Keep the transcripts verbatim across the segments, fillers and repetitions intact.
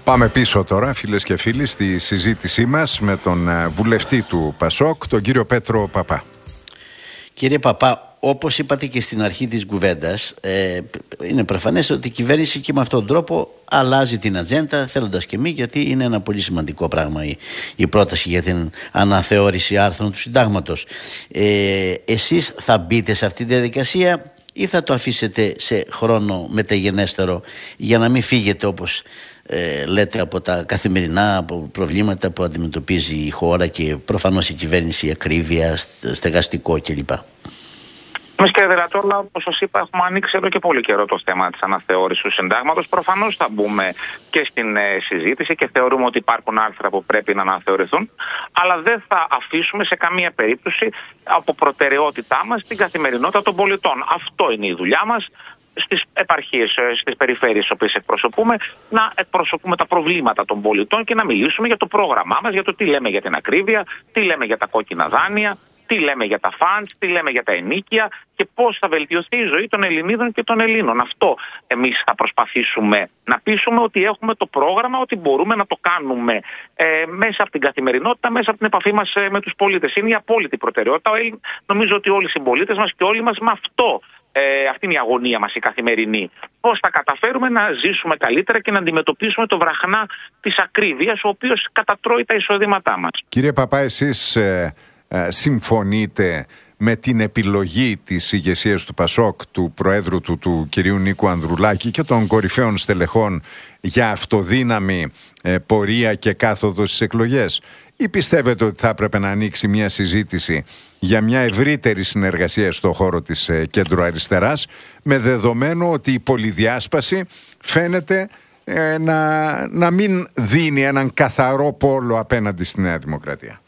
Πάμε πίσω τώρα, φίλες και φίλοι, στη συζήτησή μας με τον βουλευτή του Πασόκ, τον κύριο Πέτρο Παπά. Κύριε Παπά, όπως είπατε και στην αρχή της κουβέντας, ε, είναι προφανές ότι η κυβέρνηση και με αυτόν τον τρόπο αλλάζει την ατζέντα, θέλοντας και εμείς, γιατί είναι ένα πολύ σημαντικό πράγμα η, η πρόταση για την αναθεώρηση άρθρων του συντάγματος. Ε, εσείς θα μπείτε σε αυτή τη διαδικασία ή θα το αφήσετε σε χρόνο μεταγενέστερο για να μην φύγετε, όπως ε, λέτε, από τα καθημερινά από προβλήματα που αντιμετωπίζει η χώρα και προφανώς η κυβέρνηση, η ακρίβεια, στεγαστικό κλπ. Εμείς, κύριε Δελατόρλα, όπως σας είπα, έχουμε ανοίξει εδώ και πολύ καιρό το θέμα της αναθεώρησης του συντάγματος. Προφανώς θα μπούμε και στην ε, συζήτηση και θεωρούμε ότι υπάρχουν άρθρα που πρέπει να αναθεωρηθούν, αλλά δεν θα αφήσουμε σε καμία περίπτωση από προτεραιότητά μας την καθημερινότητα των πολιτών. Αυτό είναι η δουλειά μας στις επαρχίες, στις περιφέρειες στις οποίες εκπροσωπούμε, να εκπροσωπούμε τα προβλήματα των πολιτών και να μιλήσουμε για το πρόγραμμά μας, για το τι λέμε για την ακρίβεια, τι λέμε για τα κόκκινα δάνεια, τι λέμε για τα φαντς, τι λέμε για τα ενοίκια και πώς θα βελτιωθεί η ζωή των Ελληνίδων και των Ελλήνων. Αυτό εμείς θα προσπαθήσουμε να πείσουμε, ότι έχουμε το πρόγραμμα, ότι μπορούμε να το κάνουμε ε, μέσα από την καθημερινότητα, μέσα από την επαφή μας ε, με τους πολίτες. Είναι η απόλυτη προτεραιότητα. Νομίζω ότι όλοι οι συμπολίτες μας και όλοι μας με αυτό, ε, αυτή είναι η αγωνία μας η καθημερινή. Πώς θα καταφέρουμε να ζήσουμε καλύτερα και να αντιμετωπίσουμε το βραχνά της ακρίβειας, ο οποίος κατατρώει τα εισοδήματά μας. Κύριε Παπά, εσείς ε... συμφωνείτε με την επιλογή της ηγεσίας του Πασόκ, του Προέδρου του, του κυρίου Νίκου Ανδρουλάκη και των κορυφαίων στελεχών για αυτοδύναμη ε, πορεία και κάθοδο στις εκλογές, ή πιστεύετε ότι θα έπρεπε να ανοίξει μια συζήτηση για μια ευρύτερη συνεργασία στον χώρο της ε, κέντρο-αριστεράς, με δεδομένο ότι η πολυδιάσπαση φαίνεται ε, να, να μην δίνει έναν καθαρό πόλο απέναντι στη Νέα Δημοκρατία?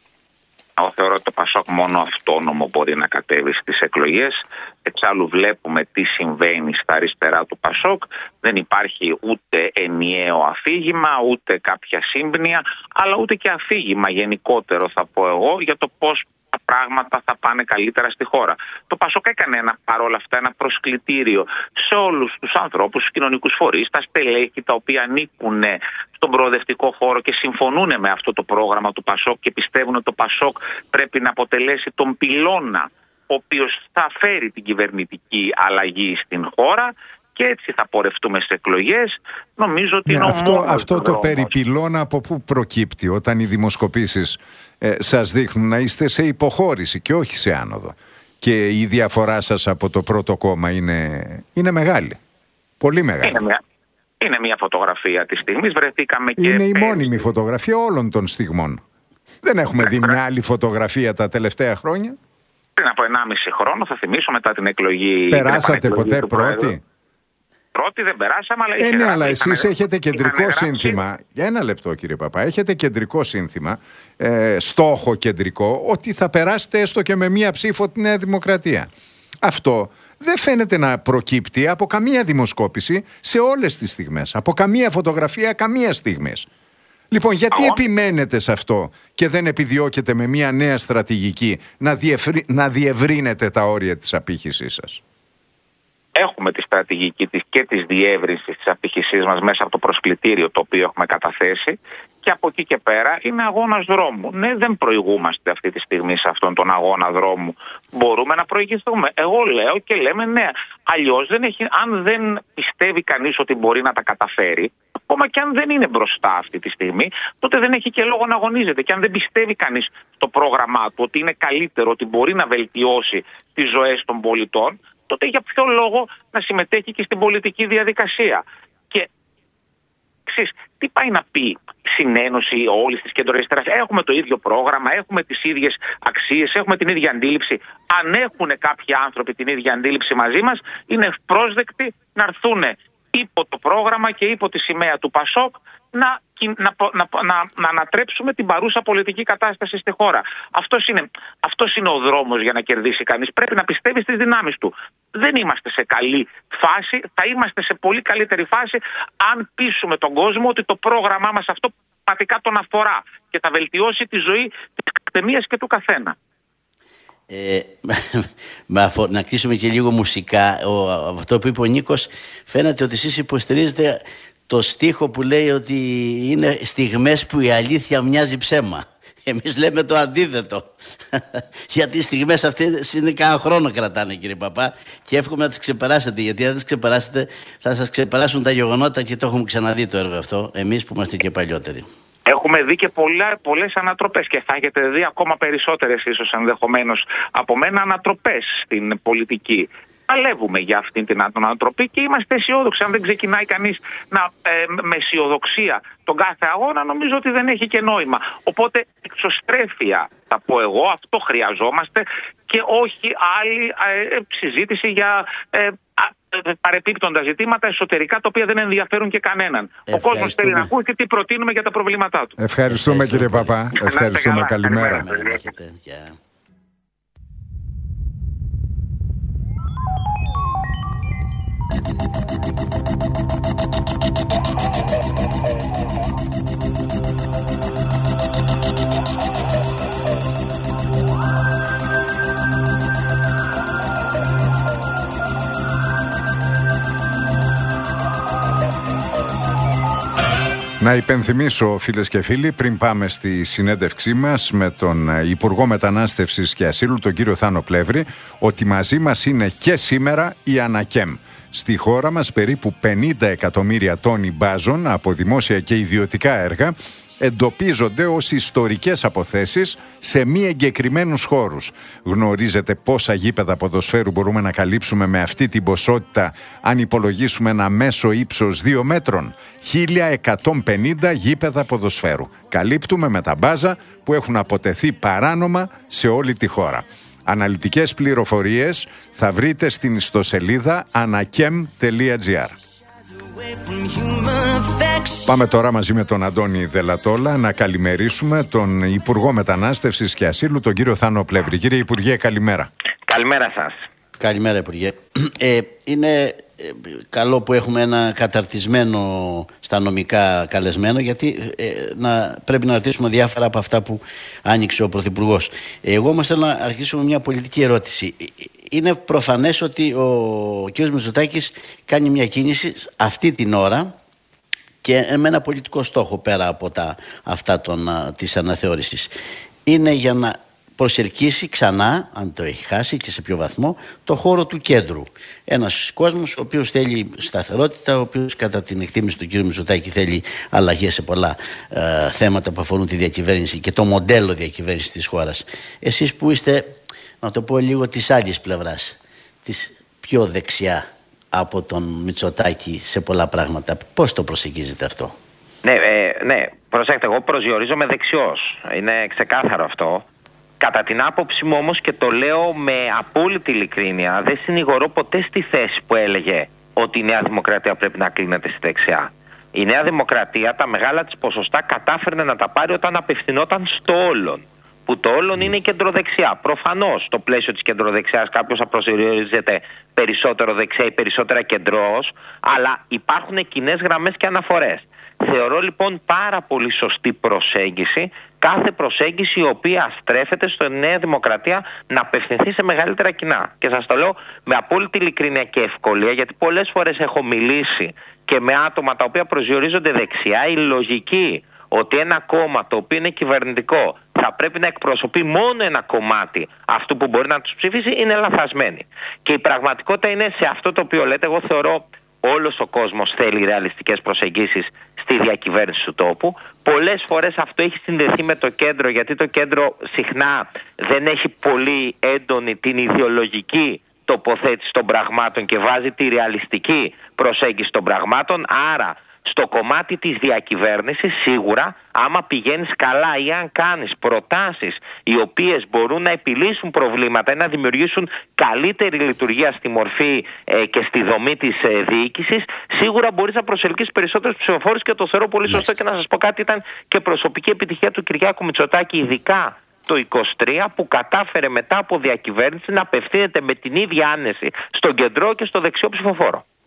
Εγώ θεωρώ ότι το Πασόκ μόνο αυτόνομο μπορεί να κατέβει στις εκλογές. Εξάλλου βλέπουμε τι συμβαίνει στα αριστερά του Πασόκ. Δεν υπάρχει ούτε ενιαίο αφήγημα, ούτε κάποια σύμπνοια, αλλά ούτε και αφήγημα γενικότερο, θα πω εγώ, για το πώς τα πράγματα θα πάνε καλύτερα στη χώρα. Το Πασόκ έκανε ένα, παρόλα αυτά, ένα προσκλητήριο σε όλους τους ανθρώπους, τους κοινωνικούς φορείς, τα στελέχη τα οποία ανήκουν στον προοδευτικό χώρο και συμφωνούν με αυτό το πρόγραμμα του Πασόκ και πιστεύουν ότι το Πασόκ πρέπει να αποτελέσει τον πυλώνα ο οποίος θα φέρει την κυβερνητική αλλαγή στην χώρα. Και έτσι θα πορευτούμε σε εκλογές. Νομίζω ότι ναι, είναι αυτό, ο μόνος αυτό το δρόμος. περιπυλώνα από πού προκύπτει, όταν οι δημοσκοπήσεις ε, σας δείχνουν να είστε σε υποχώρηση και όχι σε άνοδο, και η διαφορά σας από το πρώτο κόμμα είναι, είναι μεγάλη, πολύ μεγάλη. Είναι μια, είναι μια φωτογραφία της στιγμής. Βρεθήκαμε και είναι η πέρυσι. μόνιμη φωτογραφία όλων των στιγμών. Δεν έχουμε δει μια άλλη φωτογραφία τα τελευταία χρόνια. Πριν από ενάμιση χρόνο, θα θυμίσω, μετά την εκλογή. Περάσατε ποτέ πρώτη? Πρώτη δεν περάσαμε, αλλά... Ε, ναι, αλλά εσείς έχετε κεντρικό σύνθημα. Για ένα λεπτό, κύριε Παπά. Έχετε κεντρικό σύνθημα, ε, στόχο κεντρικό, ότι θα περάσετε έστω και με μία ψήφο τη Νέα Δημοκρατία. Αυτό δεν φαίνεται να προκύπτει από καμία δημοσκόπηση σε όλες τις στιγμές. Από καμία φωτογραφία, καμία στιγμή. Λοιπόν, γιατί Αγώ. επιμένετε σε αυτό και δεν επιδιώκετε με μία νέα στρατηγική να, διευρύ... να διευρύνετε τα όρια της απήχησής σας? Έχουμε τη στρατηγική της και της διεύρυνσης της απήχησής μας μέσα από το προσκλητήριο το οποίο έχουμε καταθέσει, και από εκεί και πέρα είναι αγώνας δρόμου. Ναι, δεν προηγούμαστε αυτή τη στιγμή σε αυτόν τον αγώνα δρόμου. Μπορούμε να προηγηθούμε. Εγώ λέω και λέμε ναι. Αλλιώς δεν έχει, αν δεν πιστεύει κανείς ότι μπορεί να τα καταφέρει, ακόμα και αν δεν είναι μπροστά αυτή τη στιγμή, τότε δεν έχει και λόγο να αγωνίζεται. Και αν δεν πιστεύει κανείς στο πρόγραμμά του ότι είναι καλύτερο, ότι μπορεί να βελτιώσει τις ζωές των πολιτών, τότε για ποιο λόγο να συμμετέχει και στην πολιτική διαδικασία? Και εξής, τι πάει να πει η συνένωση όλης της κεντροαριστεράς? Έχουμε το ίδιο πρόγραμμα, έχουμε τις ίδιες αξίες, έχουμε την ίδια αντίληψη. Αν έχουν κάποιοι άνθρωποι την ίδια αντίληψη μαζί μας, είναι ευπρόσδεκτοι να έρθουν υπό το πρόγραμμα και υπό τη σημαία του Πασόκ να, να, να, να, να ανατρέψουμε την παρούσα πολιτική κατάσταση στη χώρα. Αυτός είναι, αυτός είναι ο δρόμος για να κερδίσει κανείς. Πρέπει να πιστεύει στις δυνάμεις του. Δεν είμαστε σε καλή φάση, θα είμαστε σε πολύ καλύτερη φάση αν πείσουμε τον κόσμο ότι το πρόγραμμά μας αυτό πραγματικά τον αφορά και θα βελτιώσει τη ζωή της καθεμίας και του καθένα. Ε, να κλείσουμε και λίγο μουσικά. Ο, αυτό που είπε ο Νίκος, φαίνεται ότι εσείς υποστηρίζετε το στίχο που λέει ότι είναι στιγμές που η αλήθεια μοιάζει ψέμα. Εμείς λέμε το αντίθετο. Γιατί οι στιγμές αυτές είναι κάνα χρόνο κρατάνε, κύριε Παπά, και εύχομαι να τις ξεπεράσετε. Γιατί αν δεν τις ξεπεράσετε, θα σας ξεπεράσουν τα γεγονότα, και το έχουμε ξαναδεί το έργο αυτό, εμείς που είμαστε και παλιότεροι. Έχουμε δει και πολλά, πολλές ανατροπές, και θα έχετε δει ακόμα περισσότερες ίσως ενδεχομένως από μένα ανατροπές στην πολιτική. Παλεύουμε για αυτήν την ανατροπή και είμαστε αισιόδοξοι. Αν δεν ξεκινάει κανείς να, ε, με αισιοδοξία τον κάθε αγώνα, νομίζω ότι δεν έχει και νόημα. Οπότε εξωστρέφεια θα πω εγώ, αυτό χρειαζόμαστε, και όχι άλλη ε, συζήτηση για ε, παρεπίπτοντα ζητήματα εσωτερικά, τα οποία δεν ενδιαφέρουν και κανέναν. Ο κόσμος θέλει να ακούει και τι προτείνουμε για τα προβλήματά του. Ευχαριστούμε, κύριε Παπά. Ευχαριστούμε. Καλημέρα. Να υπενθυμίσω, φίλες και φίλοι, πριν πάμε στη συνέντευξή μας με τον Υπουργό Μετανάστευσης και Ασύλου, τον κύριο Θάνο Πλεύρη, ότι μαζί μας είναι και σήμερα η Ανακέμ. Στη χώρα μας περίπου πενήντα εκατομμύρια τόνοι μπάζων από δημόσια και ιδιωτικά έργα εντοπίζονται ως ιστορικές αποθέσεις σε μη εγκεκριμένους χώρους. Γνωρίζετε πόσα γήπεδα ποδοσφαίρου μπορούμε να καλύψουμε με αυτή την ποσότητα αν υπολογίσουμε ένα μέσο ύψος δύο μέτρων? χίλια εκατόν πενήντα γήπεδα ποδοσφαίρου καλύπτουμε με τα μπάζα που έχουν αποτεθεί παράνομα σε όλη τη χώρα. Αναλυτικές πληροφορίες θα βρείτε στην ιστοσελίδα anakem τελεία gr. Πάμε τώρα μαζί με τον Αντώνη Δελατόλα να καλημερίσουμε τον Υπουργό Μετανάστευσης και Ασύλου, τον κύριο Θάνο Πλεύρη. Κύριε Υπουργέ, καλημέρα. Καλημέρα σας. Καλημέρα, Υπουργέ. Ε, είναι καλό που έχουμε ένα καταρτισμένο στα νομικά καλεσμένο, γιατί ε, να, πρέπει να ρωτήσουμε διάφορα από αυτά που άνοιξε ο Πρωθυπουργός. Εγώ όμως θέλω να αρχίσω με μια πολιτική ερώτηση. Είναι προφανές ότι ο κ. Μητσοτάκης κάνει μια κίνηση αυτή την ώρα και με ένα πολιτικό στόχο πέρα από τα, αυτά των, της αναθεώρησης. Είναι για να προσελκύσει ξανά, αν το έχει χάσει και σε ποιο βαθμό, το χώρο του κέντρου. Ένας κόσμος ο οποίος θέλει σταθερότητα, ο οποίος κατά την εκτίμηση του κ. Μητσοτάκη θέλει αλλαγές σε πολλά ε, θέματα που αφορούν τη διακυβέρνηση και το μοντέλο διακυβέρνησης της χώρας. Εσείς που είστε, να το πω λίγο, της άλλης πλευράς, της πιο δεξιά από τον Μητσοτάκη σε πολλά πράγματα, πώς το προσεγγίζετε αυτό? Ναι, ε, ναι, προσέξτε, εγώ προσδιορίζομαι δεξιός. Είναι ξεκάθαρο αυτό. Κατά την άποψη μου όμως, και το λέω με απόλυτη ειλικρίνεια, δεν συνηγορώ ποτέ στη θέση που έλεγε ότι η Νέα Δημοκρατία πρέπει να κλείνεται στη δεξιά. Η Νέα Δημοκρατία τα μεγάλα της ποσοστά κατάφερνε να τα πάρει όταν απευθυνόταν στο όλον. Που το όλον είναι η κεντροδεξιά. Προφανώς στο πλαίσιο της κεντροδεξιάς κάποιος θα προσδιορίζεται περισσότερο δεξιά ή περισσότερα κεντρός, αλλά υπάρχουν κοινές γραμμές και αναφορές. Θεωρώ λοιπόν πάρα πολύ σωστή προσέγγιση κάθε προσέγγιση η οποία στρέφεται στο Νέα Δημοκρατία να απευθυνθεί σε μεγαλύτερα κοινά. Και σας το λέω με απόλυτη ειλικρίνεια και ευκολία, γιατί πολλές φορές έχω μιλήσει και με άτομα τα οποία προσδιορίζονται δεξιά. Η λογική ότι ένα κόμμα το οποίο είναι κυβερνητικό θα πρέπει να εκπροσωπεί μόνο ένα κομμάτι αυτού που μπορεί να τους ψηφίσει είναι λαθασμένη. Και η πραγματικότητα είναι σε αυτό το οποίο λέτε. Εγώ θεωρώ όλος ο κόσμος θέλει ρεαλιστικές προσεγγίσεις στη διακυβέρνηση του τόπου. Πολλές φορές αυτό έχει συνδεθεί με το κέντρο, γιατί το κέντρο συχνά δεν έχει πολύ έντονη την ιδεολογική τοποθέτηση των πραγμάτων και βάζει τη ρεαλιστική προσέγγιση των πραγμάτων. Άρα στο κομμάτι της διακυβέρνησης σίγουρα, άμα πηγαίνεις καλά ή αν κάνεις προτάσεις οι οποίες μπορούν να επιλύσουν προβλήματα ή να δημιουργήσουν καλύτερη λειτουργία στη μορφή ε, και στη δομή της ε, διοίκησης, σίγουρα μπορείς να προσελκύσεις περισσότερους ψηφοφόρους, και το θεωρώ πολύ σωστό. Και να σας πω κάτι, ήταν και προσωπική επιτυχία του Κυριάκου Μητσοτάκη, ειδικά το είκοσι τρία, που κατάφερε μετά από διακυβέρνηση να απευθύνεται με την ίδια άνεση στον κεντρό και στο δεξιό ψηφοφόρο.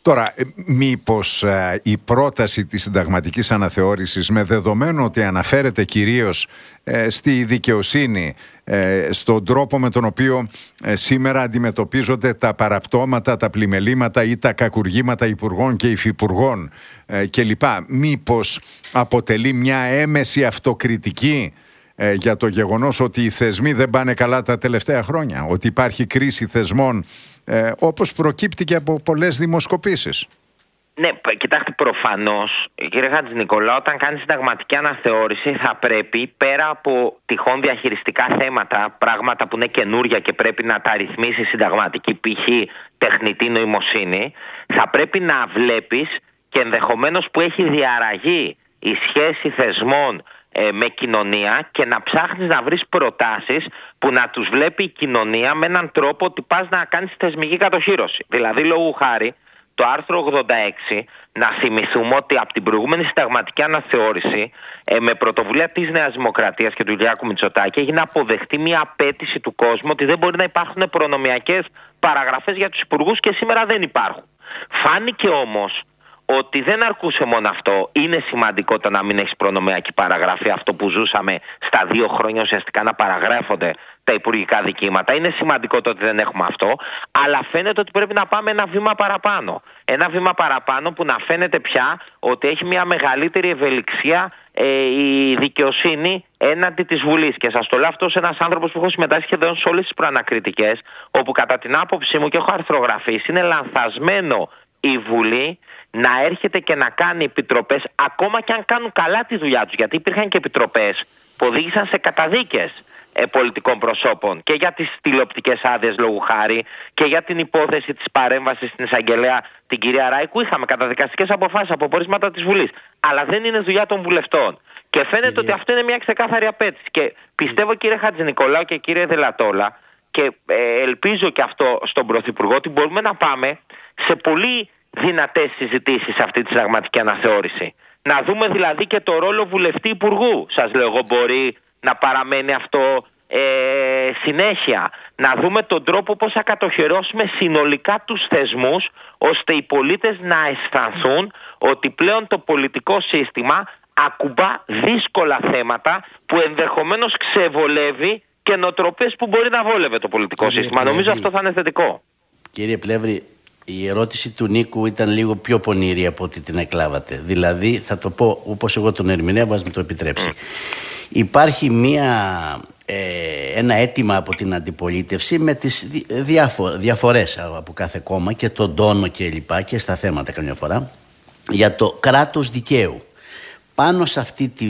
Τώρα, μήπως ε, η πρόταση της συνταγματικής αναθεώρησης, με δεδομένο ότι αναφέρεται κυρίως ε, στη δικαιοσύνη, ε, στον τρόπο με τον οποίο ε, σήμερα αντιμετωπίζονται τα παραπτώματα, τα πλημελήματα ή τα κακουργήματα υπουργών και υφυπουργών ε, κλπ. Μήπως αποτελεί μια έμεση αυτοκριτική ε, για το γεγονός ότι οι θεσμοί δεν πάνε καλά τα τελευταία χρόνια, ότι υπάρχει κρίση θεσμών, Ε, όπως προκύπτει και από πολλές δημοσκοπήσεις. Ναι, κοιτάξτε, προφανώς, κύριε Χατζηνικολάου, όταν κάνει συνταγματική αναθεώρηση θα πρέπει, πέρα από τυχόν διαχειριστικά θέματα, πράγματα που είναι καινούρια και πρέπει να τα ρυθμίσει συνταγματική, π.χ. τεχνητή νοημοσύνη, θα πρέπει να βλέπεις και ενδεχομένως που έχει διαραγεί η σχέση θεσμών με κοινωνία και να ψάχνεις να βρεις προτάσεις που να τους βλέπει η κοινωνία με έναν τρόπο ότι πας να κάνεις θεσμική κατοχύρωση. Δηλαδή, λόγου χάρη, το άρθρο ογδόντα έξι, να θυμηθούμε ότι από την προηγούμενη συνταγματική αναθεώρηση, ε, με πρωτοβουλία της Νέας Δημοκρατίας και του Κυριάκου Μητσοτάκη, έγινε αποδεκτή μια απέτηση του κόσμου ότι δεν μπορεί να υπάρχουν προνομιακές παραγραφές για τους υπουργούς και σήμερα δεν υπάρχουν. Φάνηκε όμως ότι δεν αρκούσε μόνο αυτό. Είναι σημαντικό το να μην έχει προνομιακή παραγραφή, αυτό που ζούσαμε στα δύο χρόνια ουσιαστικά να παραγράφονται τα υπουργικά δικήματα. Είναι σημαντικό το ότι δεν έχουμε αυτό, αλλά φαίνεται ότι πρέπει να πάμε ένα βήμα παραπάνω. Ένα βήμα παραπάνω που να φαίνεται πια ότι έχει μια μεγαλύτερη ευελιξία ε, η δικαιοσύνη έναντι της Βουλής. Και σας το λέω αυτό ως ένας άνθρωπος που έχω συμμετάσχει σχεδόν σε όλες τις προανακριτικές, όπου κατά την άποψή μου και έχω αρθρογραφήσει, είναι λανθασμένο η Βουλή να έρχεται και να κάνει επιτροπές, ακόμα και αν κάνουν καλά τη δουλειά τους. Γιατί υπήρχαν και επιτροπές που οδήγησαν σε καταδίκες ε, πολιτικών προσώπων και για τις τηλεοπτικές άδειες λόγου χάρη και για την υπόθεση της παρέμβασης στην εισαγγελέα την κυρία Ράικου. Είχαμε καταδικαστικές αποφάσεις από πορίσματα της Βουλής. Αλλά δεν είναι δουλειά των βουλευτών. Και φαίνεται κύριε... ότι αυτό είναι μια ξεκάθαρη απέτηση. Και πιστεύω, κύριε Χατζηνικολάου και κύριε Δελατόλα, και ε, ελπίζω και αυτό στον Πρωθυπουργό, ότι μπορούμε να πάμε σε πολύ δυνατές συζητήσεις σε αυτή τη συνταγματική αναθεώρηση. Να δούμε δηλαδή και το ρόλο βουλευτή υπουργού. Σας λέω εγώ, μπορεί να παραμένει αυτό ε, συνέχεια. Να δούμε τον τρόπο πώς θα κατοχυρώσουμε συνολικά τους θεσμούς, ώστε οι πολίτες να αισθανθούν ότι πλέον το πολιτικό σύστημα ακουμπά δύσκολα θέματα που ενδεχομένως ξεβολεύει και νοοτροπίες που μπορεί να βόλευε το πολιτικό Κύριε σύστημα. Πλεύρη, νομίζω αυτό θα είναι θετικό. Κύριε Πλεύρη, η ερώτηση του Νίκου ήταν λίγο πιο πονηρή από ότι την εκλάβατε. Δηλαδή, θα το πω όπως εγώ τον ερμηνεύω, ας με το επιτρέψει. Mm. Υπάρχει μία, ε, ένα αίτημα από την αντιπολίτευση με τις διάφο, διαφορές από κάθε κόμμα και τον τόνο και λοιπά και στα θέματα καμιά φορά για το κράτος δικαίου. Πάνω σε αυτή τη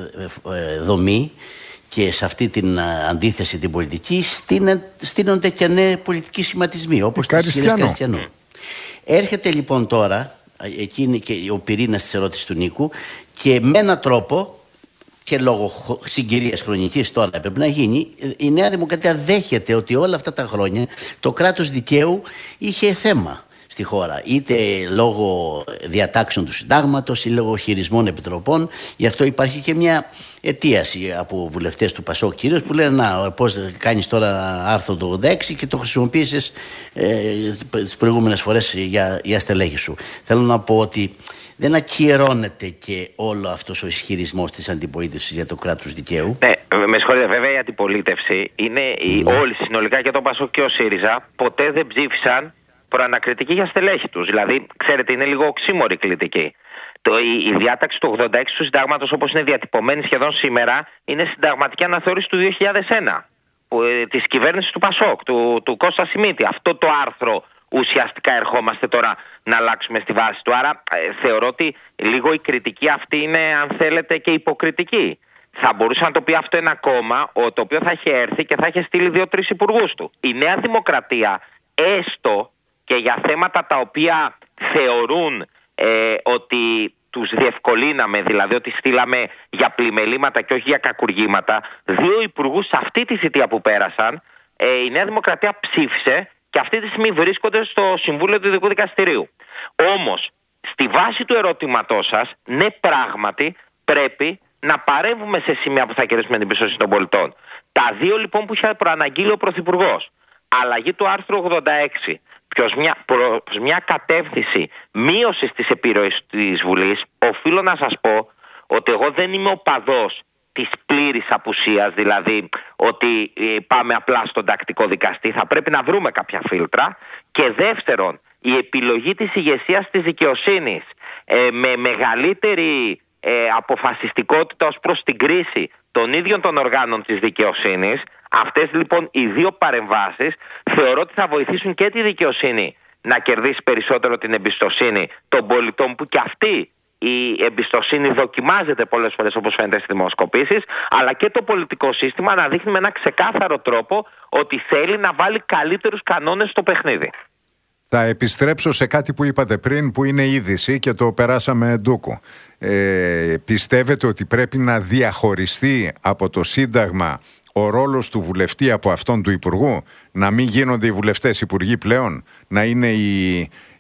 ε, ε, δομή και σε αυτή την αντίθεση την πολιτική στείνονται και νέοι πολιτικοί σχηματισμοί όπως της κυρίας Κριστιανού. Έρχεται λοιπόν τώρα εκείνη και ο πυρήνας της ερώτησης του Νίκου και με έναν τρόπο και λόγω συγκυρίας χρονικής τώρα έπρεπε να γίνει, η Νέα Δημοκρατία δέχεται ότι όλα αυτά τα χρόνια το κράτος δικαίου είχε θέμα στη χώρα, είτε λόγω διατάξεων του συντάγματος ή λόγω χειρισμών επιτροπών. Γι' αυτό υπάρχει και μια αιτίαση από βουλευτές του Πασόκ κυρίως που λένε να πώς κάνεις τώρα άρθρο το ογδόντα έξι και το χρησιμοποίησες ε, τις προηγούμενες φορές για, για στελέχη σου. Θέλω να πω ότι δεν ακυρώνεται και όλο αυτός ο ισχυρισμός της αντιπολίτευσης για το κράτος δικαίου. Ναι, με συγχωρείτε, βέβαια η αντιπολίτευση είναι οι, ναι. όλοι συνολικά και το Πασόκ και ο ΣΥΡΙΖΑ ποτέ δεν ψήφισαν προανακριτική για στελέχη τους. Δηλαδή, ξέρετε, είναι λίγο οξύμορη κριτική. Το, η, η διάταξη του ογδόντα έξι του συντάγματος, όπως είναι διατυπωμένη σχεδόν σήμερα, είναι συνταγματική αναθεώρηση του δύο χιλιάδες ένα που, ε, της κυβέρνησης του Πασόκ, του, του Κώστα Σιμίτη. Αυτό το άρθρο ουσιαστικά ερχόμαστε τώρα να αλλάξουμε στη βάση του. Άρα ε, θεωρώ ότι λίγο η κριτική αυτή είναι, αν θέλετε, και υποκριτική. Θα μπορούσε να το πει αυτό ένα κόμμα το οποίο θα είχε έρθει και θα είχε στείλει δύο-τρεις υπουργούς του. Η Νέα Δημοκρατία, έστω και για θέματα τα οποία θεωρούν ε, ότι τους διευκολύναμε, δηλαδή ότι στείλαμε για πλημελήματα και όχι για κακουργήματα, δύο υπουργούς σε αυτή τη θητεία που πέρασαν, ε, η Νέα Δημοκρατία ψήφισε και αυτή τη στιγμή βρίσκονται στο Συμβούλιο του Ειδικού Δικαστηρίου. Όμως, στη βάση του ερωτήματός σας, ναι, πράγματι πρέπει να παρέμβουμε σε σημεία που θα κερδίσουμε την εμπιστοσύνη των πολιτών. Τα δύο λοιπόν που είχε προαναγγείλει ο Πρωθυπουργός, αλλαγή του άρθρου ογδόντα έξι προς μια, προς μια κατεύθυνση μείωσης της επιρροής της Βουλής, οφείλω να σας πω ότι εγώ δεν είμαι οπαδός της πλήρης απουσίας, δηλαδή ότι πάμε απλά στον τακτικό δικαστή. Θα πρέπει να βρούμε κάποια φίλτρα. Και δεύτερον, η επιλογή της ηγεσίας της δικαιοσύνης ε, με μεγαλύτερη ε, αποφασιστικότητα ως προς την κρίση των ίδιων των οργάνων της δικαιοσύνης, αυτές λοιπόν οι δύο παρεμβάσεις θεωρώ ότι θα βοηθήσουν και τη δικαιοσύνη να κερδίσει περισσότερο την εμπιστοσύνη των πολιτών, που και αυτή η εμπιστοσύνη δοκιμάζεται πολλές φορές, όπως φαίνεται στις δημοσκοπήσεις, αλλά και το πολιτικό σύστημα να δείχνει με ένα ξεκάθαρο τρόπο ότι θέλει να βάλει καλύτερους κανόνες στο παιχνίδι. Θα επιστρέψω σε κάτι που είπατε πριν, που είναι είδηση και το περάσαμε ντούκου. Ε, πιστεύετε ότι πρέπει να διαχωριστεί από το Σύνταγμα ο ρόλος του βουλευτή από αυτόν του Υπουργού, να μην γίνονται οι βουλευτές υπουργοί πλέον, να είναι η,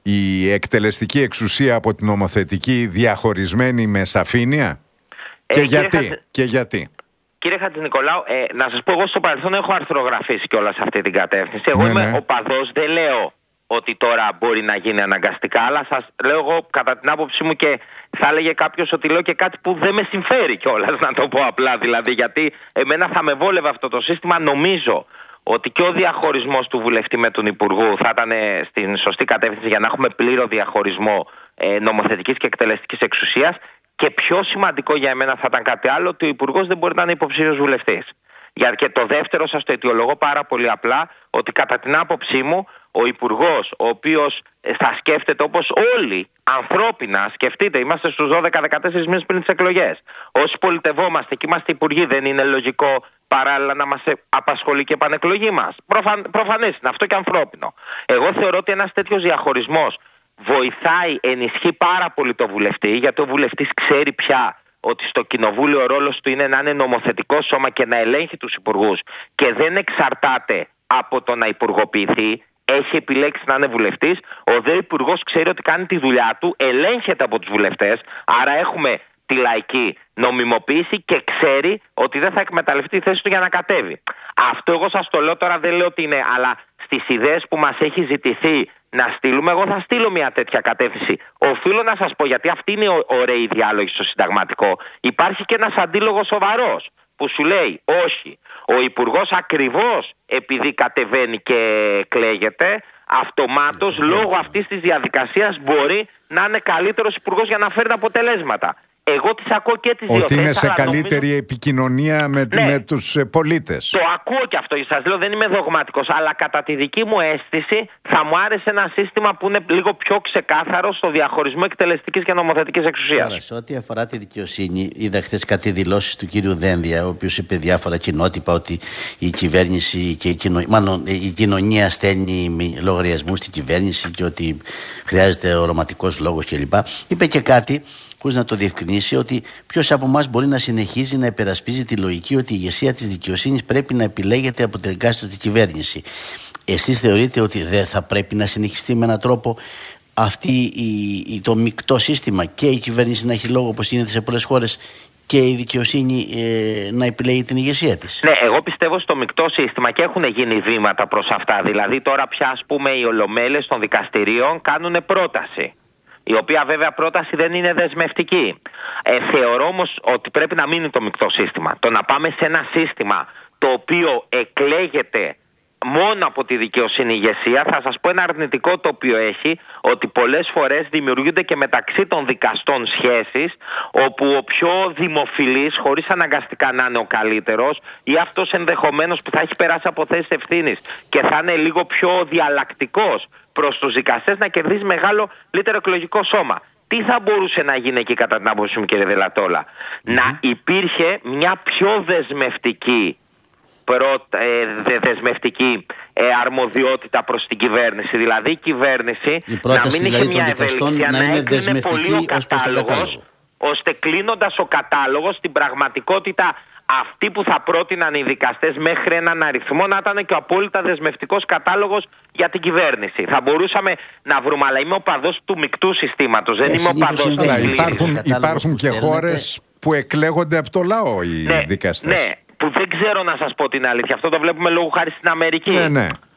η εκτελεστική εξουσία από την νομοθετική διαχωρισμένη με σαφήνεια? Ε, και, γιατί, Χατζη... και γιατί. Κύριε Χατζηνικολάου, ε, να σας πω, εγώ στο παρελθόν έχω αρθρογραφήσει κιόλας σε αυτή την κατεύθυνση. Εγώ ναι, είμαι ναι. οπαδός, δεν λέω ότι τώρα μπορεί να γίνει αναγκαστικά, αλλά σας λέω εγώ κατά την άποψή μου, και θα έλεγε κάποιος ότι λέω και κάτι που δεν με συμφέρει κιόλας, να το πω απλά, δηλαδή, γιατί εμένα θα με βόλευε αυτό το σύστημα. Νομίζω ότι και ο διαχωρισμός του βουλευτή με τον Υπουργού θα ήταν στην σωστή κατεύθυνση για να έχουμε πλήρω διαχωρισμό ε, νομοθετικής και εκτελεστικής εξουσίας, και πιο σημαντικό για εμένα θα ήταν κάτι άλλο, ότι ο Υπουργός δεν μπορεί να είναι υποψήφιος βουλευτής. Και το δεύτερο σας το αιτιολογώ πάρα πολύ απλά, ότι κατά την άποψή μου ο Υπουργός, ο οποίος θα σκέφτεται όπως όλοι ανθρώπινα, σκεφτείτε, είμαστε στους δώδεκα με δεκατέσσερις μήνες πριν τις εκλογές. Όσοι πολιτευόμαστε και είμαστε υπουργοί, δεν είναι λογικό παράλληλα να μας απασχολεί και η επανεκλογή μας? Προφαν, προφανές είναι αυτό και ανθρώπινο. Εγώ θεωρώ ότι ένας τέτοιος διαχωρισμός βοηθάει, ενισχύει πάρα πολύ το βουλευτή, γιατί ο βουλευτής ξέρει πια ότι στο κοινοβούλιο ο ρόλος του είναι να είναι νομοθετικό σώμα και να ελέγχει τους υπουργούς, και δεν εξαρτάται από το να υπουργοποιηθεί. Έχει επιλέξει να είναι βουλευτής. Ο δε υπουργός ξέρει ότι κάνει τη δουλειά του, ελέγχεται από τους βουλευτές, άρα έχουμε τη λαϊκή νομιμοποίηση, και ξέρει ότι δεν θα εκμεταλλευτεί τη θέση του για να κατέβει. Αυτό εγώ σας το λέω τώρα, δεν λέω ότι είναι, αλλά στις ιδέες που μας έχει ζητηθεί να στείλουμε, εγώ θα στείλω μια τέτοια κατεύθυνση. Οφείλω να σας πω, γιατί αυτή είναι ωραίοι διάλογοι στο συνταγματικό, υπάρχει και ένας αντίλογος σοβαρός που σου λέει όχι, ο Υπουργός ακριβώς επειδή κατεβαίνει και κλαίγεται, αυτομάτως λόγω αυτής της διαδικασίας μπορεί να είναι καλύτερος Υπουργός για να φέρει αποτελέσματα. Εγώ τις ακούω και τις δύο. Ότι είναι σε καλύτερη νομίζω... επικοινωνία με, ναι, με τους πολίτες. Το ακούω και αυτό. Σας λέω, δεν είμαι δογματικός, αλλά κατά τη δική μου αίσθηση θα μου άρεσε ένα σύστημα που είναι λίγο πιο ξεκάθαρο στο διαχωρισμό εκτελεστικής και νομοθετικής εξουσίας. Τώρα, σε ό,τι αφορά τη δικαιοσύνη, είδα χθες κάτι δηλώσεις του κύριου Δένδια, ο οποίος είπε διάφορα κοινότυπα ότι η κυβέρνηση και η, κοινο... μάλλον, η κοινωνία στέλνει λογαριασμούς στην κυβέρνηση και ότι χρειάζεται οροματικός λόγος κλπ. Είπε και κάτι, χωρίς να το διευκρινίσει, ότι ποιος από εμάς μπορεί να συνεχίζει να υπερασπίζει τη λογική ότι η ηγεσία της δικαιοσύνης πρέπει να επιλέγεται από την εκάστοτε κυβέρνηση. Εσείς θεωρείτε ότι δεν θα πρέπει να συνεχιστεί με έναν τρόπο αυτή η, το μεικτό σύστημα, και η κυβέρνηση να έχει λόγο, όπως γίνεται σε πολλές χώρες, και η δικαιοσύνη ε, να επιλέγει την ηγεσία της? Ναι, εγώ πιστεύω στο μεικτό σύστημα, και έχουν γίνει βήματα προς αυτά. Δηλαδή τώρα πια, ας πούμε, οι ολομέλειες των δικαστηρίων κάνουν πρόταση, η οποία βέβαια πρόταση δεν είναι δεσμευτική. Ε, θεωρώ όμως ότι πρέπει να μείνει το μεικτό σύστημα. Το να πάμε σε ένα σύστημα το οποίο εκλέγεται μόνο από τη δικαιοσύνη ηγεσία, θα σας πω ένα αρνητικό το οποίο έχει, ότι πολλές φορές δημιουργούνται και μεταξύ των δικαστών σχέσεις, όπου ο πιο δημοφιλής, χωρίς αναγκαστικά να είναι ο καλύτερος, ή αυτός ενδεχομένως που θα έχει περάσει από θέσεις ευθύνης και θα είναι λίγο πιο διαλλακτικός προς τους δικαστές, να κερδίσει μεγάλο λίτερο εκλογικό σώμα. Τι θα μπορούσε να γίνει εκεί κατά την άποψή μου, κύριε Δελατόλα? Mm-hmm. Να υπήρχε μια πιο δεσμευτική Πρώτα, ε, δε, δεσμευτική ε, αρμοδιότητα προς την κυβέρνηση. Δηλαδή η κυβέρνηση η πρόταση, να μην δηλαδή, είχε μια ευελιξία, να, να είναι δεσμευτική πολύ ο κατάλογος, ώστε κλείνοντας ο κατάλογος, στην πραγματικότητα αυτοί που θα πρότειναν οι δικαστές μέχρι έναν αριθμό να ήταν και ο απόλυτα δεσμευτικός κατάλογος για την κυβέρνηση. Θα μπορούσαμε να βρούμε, αλλά είμαι οπαδός του μεικτού συστήματος. Δεν είμαι οπαδός του μεικτού. Υπάρχουν, υπάρχουν και χώρες που εκλέγονται από το λαό οι ναι, δικαστές. Ναι. Που δεν ξέρω να σας πω την αλήθεια. Αυτό το βλέπουμε λόγω χάρη στην Αμερική. Ναι, ναι,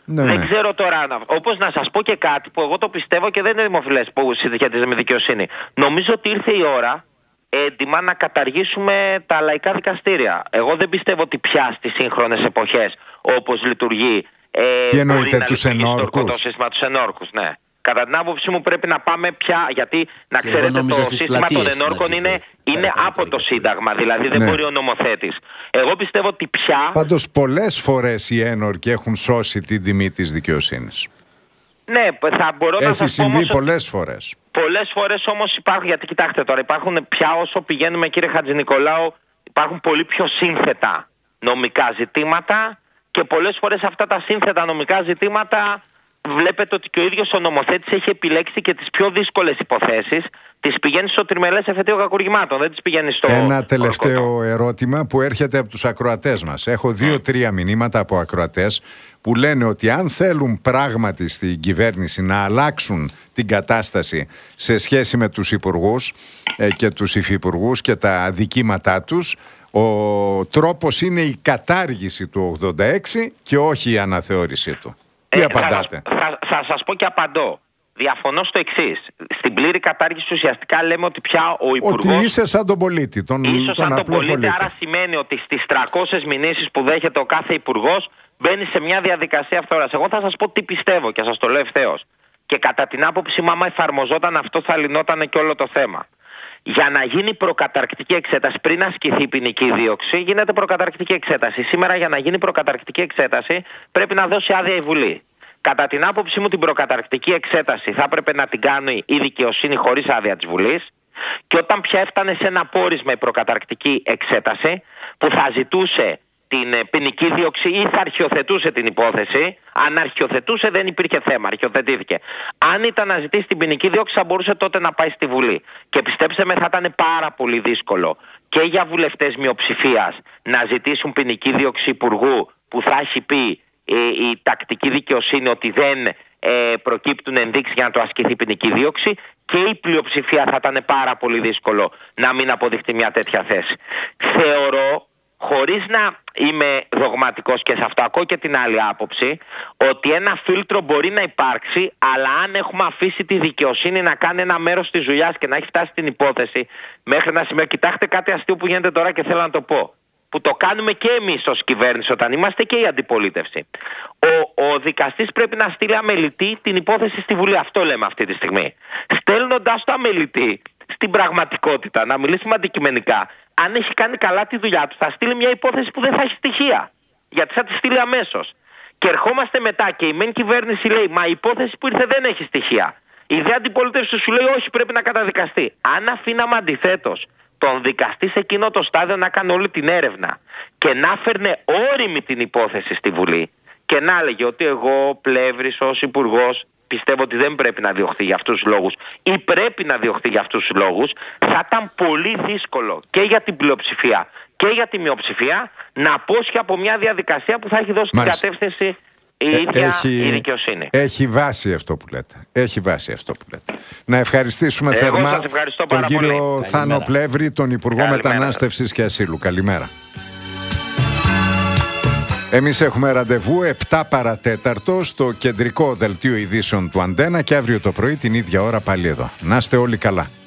Ναι, δεν ναι. ξέρω τώρα, όπως να σας πω και κάτι που εγώ το πιστεύω και δεν είναι δημοφιλές που σχετίζεται με δικαιοσύνη. Νομίζω ότι ήρθε η ώρα έτοιμα να καταργήσουμε τα λαϊκά δικαστήρια. Εγώ δεν πιστεύω ότι πια στις σύγχρονες εποχές όπως λειτουργεί. Ε, Τι εννοείτε, τους ενόρκους? Το σύστημα τους ενόρκους, ναι. Κατά την άποψή μου πρέπει να πάμε πια, γιατί να και ξέρετε το σύστημα των πλατείες, ενόρκων είναι, είναι από το Σύνταγμα, δηλαδή δεν ναι. μπορεί ο νομοθέτης. Εγώ πιστεύω ότι πια... Πάντως πολλές φορές οι ένορκοι έχουν σώσει την τιμή της δικαιοσύνης. Ναι, θα μπορώ Έχει να σας πω συμβεί όμως πολλές φορές. Πολλές φορές όμως υπάρχουν, γιατί κοιτάξτε τώρα, υπάρχουν πια όσο πηγαίνουμε κύριε Χατζηνικολάου, υπάρχουν πολύ πιο σύνθετα νομικά ζητήματα και πολλές φορές αυτά τα σύνθετα νομικά ζητήματα βλέπετε ότι και ο ίδιος ο νομοθέτης έχει επιλέξει και τις πιο δύσκολες υποθέσεις, τις πηγαίνει στο τριμελές εφετείο κακουργημάτων, δεν τις πηγαίνει στο... Ένα τελευταίο ορκωτό. ερώτημα που έρχεται από τους ακροατές μας. Έχω δύο-τρία μηνύματα από ακροατές που λένε ότι αν θέλουν πράγματι στην κυβέρνηση να αλλάξουν την κατάσταση σε σχέση με τους υπουργούς ε, και τους υφυπουργούς και τα δικήματά τους, ο τρόπος είναι η κατάργηση του ογδόντα έξι και όχι η αναθεώρησή του. Τι ε, απαντάτε? Θα, θα, θα σας πω και απαντώ. Διαφωνώ στο εξής. Στην πλήρη κατάργηση ουσιαστικά λέμε ότι πια ο υπουργός... Ότι είσαι σαν τον πολίτη, τον, ίσως τον σαν τον απλό πολίτη, πολίτη. άρα σημαίνει ότι στις τριακόσιες μηνύσεις που δέχεται ο κάθε υπουργός μπαίνει σε μια διαδικασία αυτοράς. Εγώ θα σας πω τι πιστεύω και σας το λέω ευθέως. Και κατά την άποψη μου, άμα εφαρμοζόταν αυτό, θα λυνόταν και όλο το θέμα. Για να γίνει προκαταρκτική εξέταση, πριν ασκηθεί η ποινική δίωξη, γίνεται προκαταρκτική εξέταση. Σήμερα, για να γίνει προκαταρκτική εξέταση, πρέπει να δώσει άδεια η Βουλή. Κατά την άποψή μου, την προκαταρκτική εξέταση θα έπρεπε να την κάνει η δικαιοσύνη χωρίς άδεια της Βουλής. Και όταν πια έφτανε σε ένα πόρισμα η προκαταρκτική εξέταση, που θα ζητούσε την ποινική δίωξη ή θα αρχιοθετούσε την υπόθεση. Αν αρχιοθετούσε δεν υπήρχε θέμα, αρχιοθετήθηκε. Αν ήταν να ζητήσει την ποινική δίωξη θα μπορούσε τότε να πάει στη Βουλή. Και πιστέψτε με, θα ήταν πάρα πολύ δύσκολο και για βουλευτές μειοψηφίας να ζητήσουν ποινική δίωξη υπουργού που θα έχει πει ε, η τακτική δικαιοσύνη ότι δεν ε, προκύπτουν ενδείξεις για να το ασκηθεί ποινική δίωξη, και η πλειοψηφία θα ήταν πάρα πολύ δύσκολο να μην αποδειχτεί μια τέτοια θέση. Θεωρώ, χωρίς να είμαι δογματικός και σε αυτό, ακούω και την άλλη άποψη, ότι ένα φίλτρο μπορεί να υπάρξει, αλλά αν έχουμε αφήσει τη δικαιοσύνη να κάνει ένα μέρος της δουλειάς και να έχει φτάσει την υπόθεση μέχρι ένα σημείο. Κοιτάξτε κάτι αστείο που γίνεται τώρα και θέλω να το πω, που το κάνουμε και εμείς ως κυβέρνηση όταν είμαστε και η αντιπολίτευση. Ο, ο δικαστής πρέπει να στείλει αμελητή την υπόθεση στη Βουλή. Αυτό λέμε αυτή τη στιγμή. Στέλνοντας το αμελητή στην πραγματικότητα, να μιλήσουμε αντικειμενικά, αν έχει κάνει καλά τη δουλειά του, θα στείλει μια υπόθεση που δεν θα έχει στοιχεία. Γιατί θα τη στείλει αμέσως. Και ερχόμαστε μετά και η μεν κυβέρνηση λέει, μα η υπόθεση που ήρθε δεν έχει στοιχεία. Η δε αντιπολίτευση σου λέει, όχι, πρέπει να καταδικαστεί. Αν αφήναμε αντιθέτως τον δικαστή σε εκείνο το στάδιο να κάνει όλη την έρευνα και να φέρνε όριμη την υπόθεση στη Βουλή και να έλεγε ότι εγώ, Πλεύρης, ως υπουργός, πιστεύω ότι δεν πρέπει να διωχθεί για αυτούς τους λόγους ή πρέπει να διωχθεί για αυτούς τους λόγους, θα ήταν πολύ δύσκολο και για την πλειοψηφία και για τη μειοψηφία να απόσχει από μια διαδικασία που θα έχει δώσει Μάλιστα. την κατεύθυνση η ίδια έχει, η δικαιοσύνη. Έχει βάση αυτό που λέτε. Έχει βάση αυτό που λέτε. Να ευχαριστήσουμε Εγώ θερμά τον κύριο πολύ. Θάνο Καλημέρα. Πλεύρη, τον Υπουργό Καλημέρα. Μετανάστευσης και Ασύλου. Καλημέρα. Εμείς έχουμε ραντεβού επτά παρατέταρτο στο κεντρικό δελτίο ειδήσεων του Αντένα και αύριο το πρωί την ίδια ώρα πάλι εδώ. Να είστε όλοι καλά.